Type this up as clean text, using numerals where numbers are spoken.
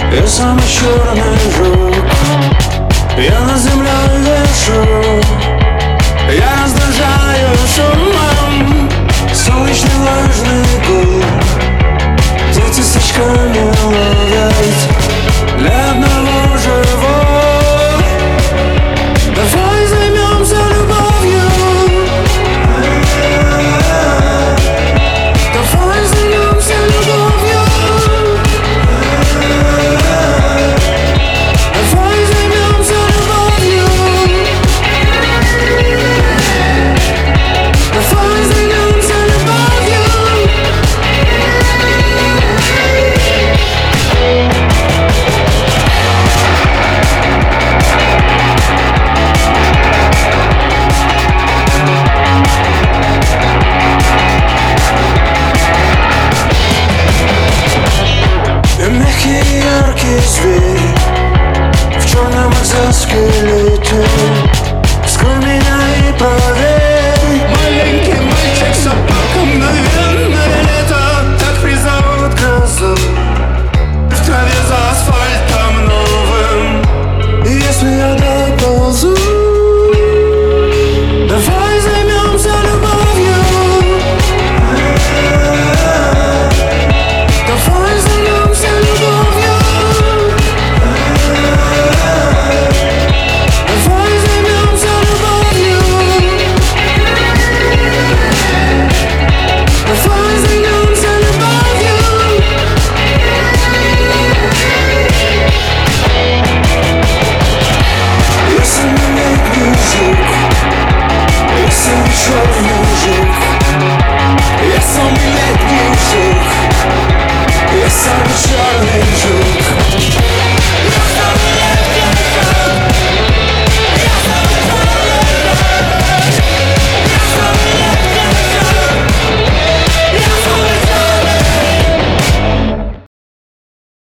Я самый черный жук, я на земле вешу, я раздражаю шумом солнечный влажный гул. Дети с очками ловят для одного живого. Давай займемся любовью. Давай займемся любовью. Давай займемся любовью. Давай займемся любовью. Я мягкий яркий зверь в черном экзоскелете. Вскрой меня и проверь. Маленький мальчик с собаком, наверное, лето так призовут грозу. В траве за асфальтом новым. И если я доползу, давай займемся любовью. Давай займемся любовью. Давай займемся любовью. Давай займемся любовью. Я самолетний жук, я самый черный жук, я самый летний жук, я самый черный